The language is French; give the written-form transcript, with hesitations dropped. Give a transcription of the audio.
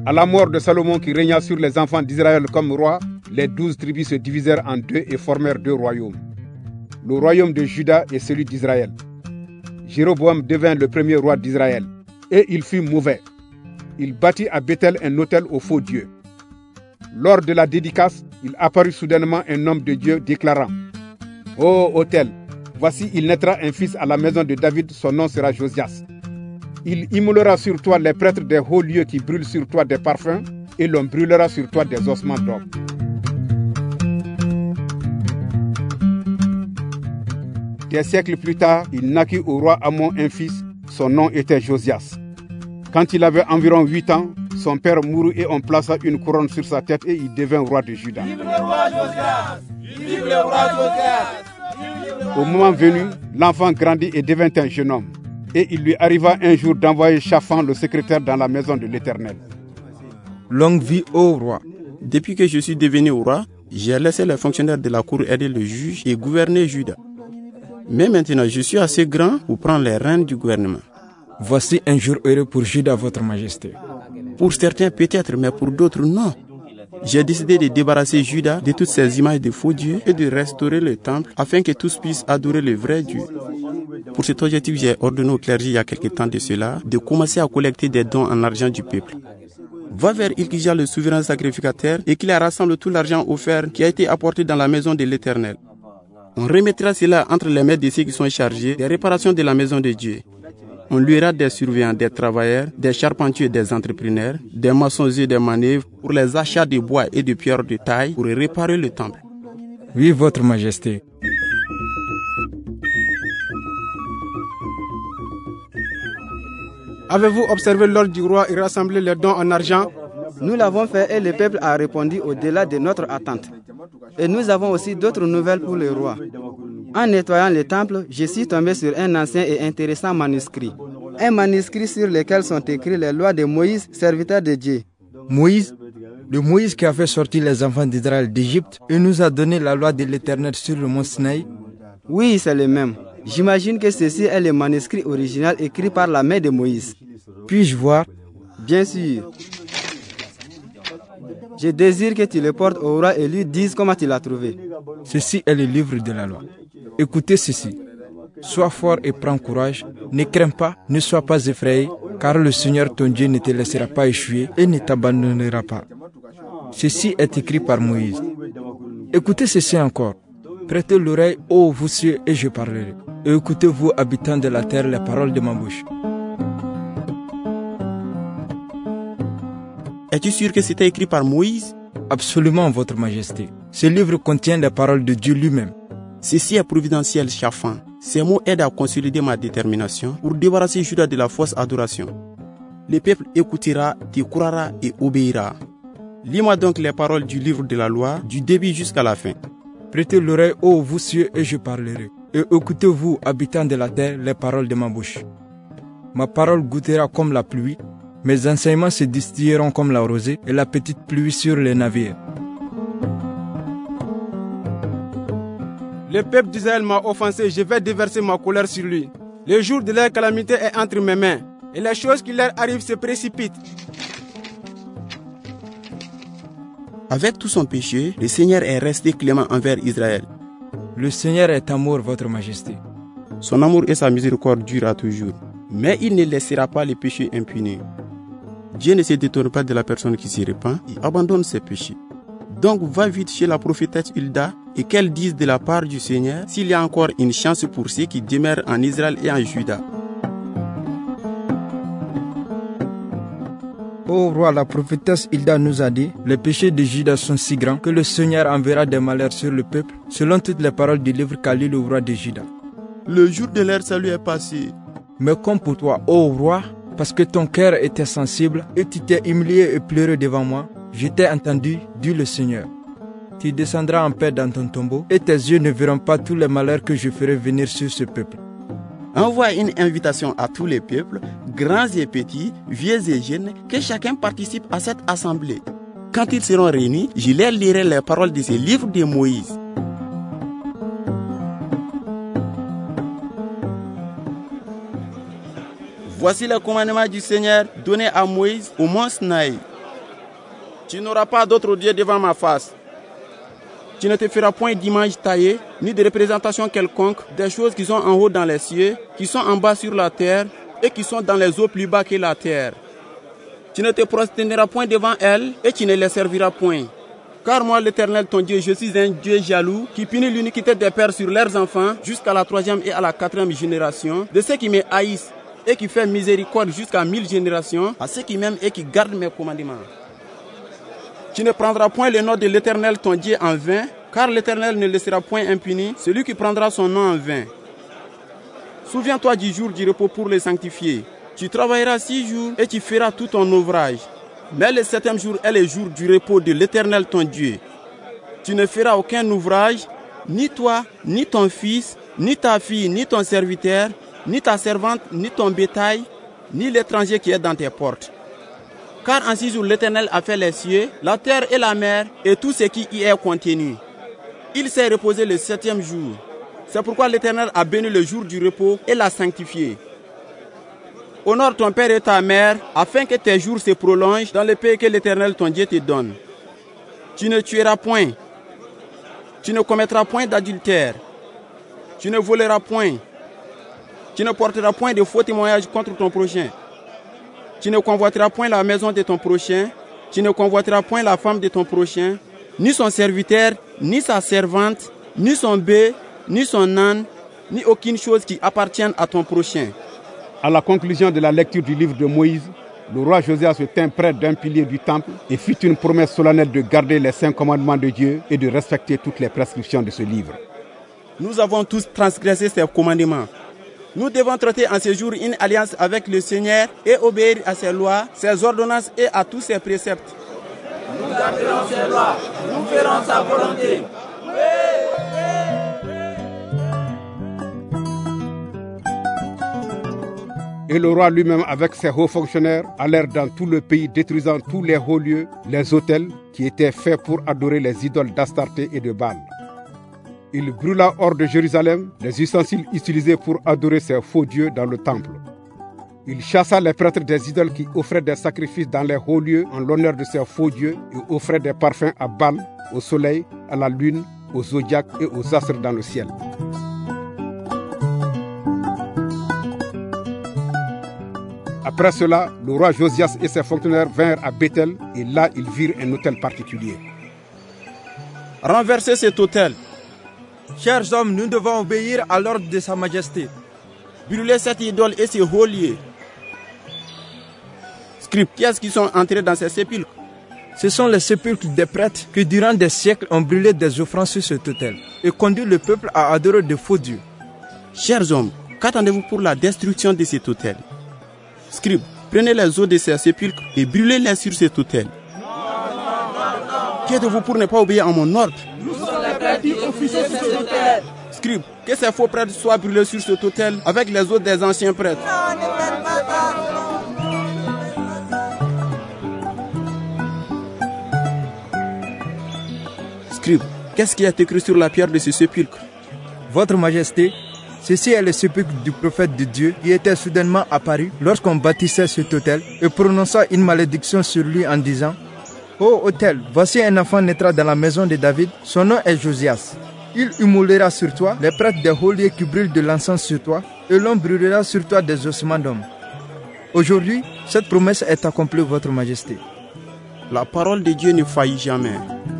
À la mort de Salomon qui régna sur les enfants d'Israël comme roi, les 12 tribus se divisèrent en deux et formèrent 2 royaumes. Le royaume de Juda et celui d'Israël. Jéroboam devint le premier roi d'Israël, et il fut mauvais. Il bâtit à Bethel un autel au faux Dieu. Lors de la dédicace, il apparut soudainement un homme de Dieu déclarant: « Ô autel, voici il naîtra un fils à la maison de David, son nom sera Josias. Il immolera sur toi les prêtres des hauts lieux qui brûlent sur toi des parfums, et l'on brûlera sur toi des ossements d'hommes. » Des siècles plus tard, il naquit au roi Amon un fils, son nom était Josias. Quand il avait environ 8 ans, son père mourut et on plaça une couronne sur sa tête et il devint roi de Juda. Vive le roi Josias! Vive le roi Josias! Au moment venu, l'enfant grandit et devint un jeune homme. Et il lui arriva un jour d'envoyer Shaphan, le secrétaire, dans la maison de l'Éternel. Longue vie au roi. Depuis que je suis devenu roi, j'ai laissé les fonctionnaires de la cour aider le juge et gouverner Juda. Mais maintenant, je suis assez grand pour prendre les rênes du gouvernement. Voici un jour heureux pour Juda, votre majesté. Pour certains peut-être, mais pour d'autres non. J'ai décidé de débarrasser Juda de toutes ces images de faux dieux et de restaurer le temple afin que tous puissent adorer le vrai Dieu. Pour cet objectif, j'ai ordonné au clergé il y a quelque temps de cela de commencer à collecter des dons en argent du peuple. Va vers Ilkija, le souverain sacrificateur, et qu'il rassemble tout l'argent offert qui a été apporté dans la maison de l'Éternel. On remettra cela entre les mains de ceux qui sont chargés des réparations de la maison de Dieu. On louera des surveillants, des travailleurs, des charpentiers et des entrepreneurs, des maçons et des manœuvres pour les achats de bois et de pierres de taille pour réparer le temple. Oui, votre majesté. Avez-vous observé l'ordre du roi et rassemblé les dons en argent? Nous l'avons fait et le peuple a répondu au-delà de notre attente. Et nous avons aussi d'autres nouvelles pour le roi. En nettoyant le temple, je suis tombé sur un ancien et intéressant manuscrit. Un manuscrit sur lequel sont écrites les lois de Moïse, serviteur de Dieu. Moïse, le Moïse qui a fait sortir les enfants d'Israël d'Égypte et nous a donné la loi de l'Éternel sur le mont Sinaï? Oui, c'est le même. J'imagine que ceci est le manuscrit original écrit par la main de Moïse. Puis-je voir? Bien sûr. Je désire que tu le portes au roi et lui dises comment tu l'as trouvé. Ceci est le livre de la loi. Écoutez ceci. Sois fort et prends courage. Ne crains pas, ne sois pas effrayé, car le Seigneur ton Dieu ne te laissera pas échouer et ne t'abandonnera pas. Ceci est écrit par Moïse. Écoutez ceci encore. Prêtez l'oreille, ô vous cieux, et je parlerai. Et écoutez, vous, habitants de la terre, les paroles de ma bouche. Es-tu sûr que c'était écrit par Moïse? Absolument, votre majesté. Ce livre contient les paroles de Dieu lui-même. Ceci est providentiel, Shaphan. Ces mots aident à consolider ma détermination pour débarrasser Juda de la fausse adoration. Le peuple écoutera, te croira et obéira. Lis-moi donc les paroles du livre de la loi, du début jusqu'à la fin. Prêtez l'oreille, ô vous cieux, et je parlerai. Et écoutez-vous, habitants de la terre, les paroles de ma bouche. Ma parole goûtera comme la pluie, mes enseignements se distilleront comme la rosée et la petite pluie sur les navires. Le peuple d'Israël m'a offensé, je vais déverser ma colère sur lui. Le jour de leur calamité est entre mes mains, et les choses qui leur arrivent se précipitent. Avec tout son péché, le Seigneur est resté clément envers Israël. Le Seigneur est amour, votre majesté. Son amour et sa miséricorde durent à toujours. Mais il ne laissera pas les péchés impunis. Dieu ne se détourne pas de la personne qui s'y répand et abandonne ses péchés. Donc va vite chez la prophétesse Hulda et qu'elle dise de la part du Seigneur s'il y a encore une chance pour ceux qui demeurent en Israël et en Juda. Ô roi, la prophétesse Hulda nous a dit, les péchés de Juda sont si grands que le Seigneur enverra des malheurs sur le peuple, selon toutes les paroles du livre qu'a lu le roi de Juda. Le jour de leur salut est passé. Mais comme pour toi, ô roi, parce que ton cœur était sensible et tu t'es humilié et pleuré devant moi, je t'ai entendu, dit le Seigneur. Tu descendras en paix dans ton tombeau et tes yeux ne verront pas tous les malheurs que je ferai venir sur ce peuple. Envoie une invitation à tous les peuples, grands et petits, vieux et jeunes, que chacun participe à cette assemblée. Quand ils seront réunis, je leur lirai les paroles de ce livre de Moïse. Voici le commandement du Seigneur donné à Moïse au mont Sinaï. Tu n'auras pas d'autre Dieu devant ma face. Tu ne te feras point d'image taillée, ni de représentation quelconque des choses qui sont en haut dans les cieux, qui sont en bas sur la terre, et qui sont dans les eaux plus bas que la terre. Tu ne te prosterneras point devant elles, et tu ne les serviras point. Car moi, l'Éternel, ton Dieu, je suis un Dieu jaloux, qui punit l'iniquité des pères sur leurs enfants, jusqu'à la 3e et à la 4e génération, de ceux qui me haïssent, et qui fait miséricorde jusqu'à 1000 générations, à ceux qui m'aiment et qui gardent mes commandements. Tu ne prendras point le nom de l'Éternel ton Dieu en vain, car l'Éternel ne laissera point impuni celui qui prendra son nom en vain. Souviens-toi du jour du repos pour le sanctifier. Tu travailleras 6 jours et tu feras tout ton ouvrage. Mais le 7e jour est le jour du repos de l'Éternel ton Dieu. Tu ne feras aucun ouvrage, ni toi, ni ton fils, ni ta fille, ni ton serviteur, ni ta servante, ni ton bétail, ni l'étranger qui est dans tes portes. Car en 6 jours l'Éternel a fait les cieux, la terre et la mer, et tout ce qui y est contenu. Il s'est reposé le 7e jour. C'est pourquoi l'Éternel a béni le jour du repos et l'a sanctifié. Honore ton père et ta mère, afin que tes jours se prolongent dans le pays que l'Éternel ton Dieu te donne. Tu ne tueras point. Tu ne commettras point d'adultère. Tu ne voleras point. Tu ne porteras point de faux témoignages contre ton prochain. Tu ne convoiteras point la maison de ton prochain. Tu ne convoiteras point la femme de ton prochain, ni son serviteur, ni sa servante, ni son bœuf, ni son âne, ni aucune chose qui appartienne à ton prochain. À la conclusion de la lecture du livre de Moïse, le roi Josias se tint près d'un pilier du temple et fit une promesse solennelle de garder les 5 commandements de Dieu et de respecter toutes les prescriptions de ce livre. Nous avons tous transgressé ces commandements. Nous devons traiter en ce jour une alliance avec le Seigneur et obéir à ses lois, ses ordonnances et à tous ses préceptes. Nous garderons ses lois, nous ferons sa volonté. Et le roi lui-même avec ses hauts fonctionnaires allèrent dans tout le pays détruisant tous les hauts lieux, les autels qui étaient faits pour adorer les idoles d'Astarté et de Baal. Il brûla hors de Jérusalem les ustensiles utilisés pour adorer ces faux dieux dans le temple. Il chassa les prêtres des idoles qui offraient des sacrifices dans les hauts lieux en l'honneur de ces faux dieux et offraient des parfums à Baal, au soleil, à la lune, au zodiaque et aux astres dans le ciel. Après cela, le roi Josias et ses fonctionnaires vinrent à Bethel et là ils virent un autel particulier. Renversez cet autel. Chers hommes, nous devons obéir à l'ordre de Sa Majesté. Brûlez cette idole et ses hauts lieux. Scribes, qui est-ce qui sont entrés dans ces sépulcres? Ce sont les sépulcres des prêtres qui durant des siècles ont brûlé des offrandes sur cet autel et conduit le peuple à adorer de faux dieux. Chers hommes, qu'attendez-vous pour la destruction de cet autel? Scribes, prenez les os de ces sépulcres et brûlez-les sur cet autel. Qui êtes-vous pour ne pas obéir à mon ordre? Nous sommes les prêtres qui officient sur cet autel. Scribes, que ces faux prêtres soient brûlés sur cet autel avec les os des anciens prêtres. Scribes, qu'est-ce qui est écrit sur la pierre de ce sépulcre? Votre Majesté, ceci est le sépulcre du prophète de Dieu qui était soudainement apparu lorsqu'on bâtissait cet autel et prononça une malédiction sur lui en disant: Ô autel, voici un enfant naîtra dans la maison de David, son nom est Josias. Il immolera sur toi les prêtres des hauts lieux qui brûlent de l'encens sur toi, et l'on brûlera sur toi des ossements d'hommes. Aujourd'hui, cette promesse est accomplie, Votre Majesté. La parole de Dieu ne faillit jamais.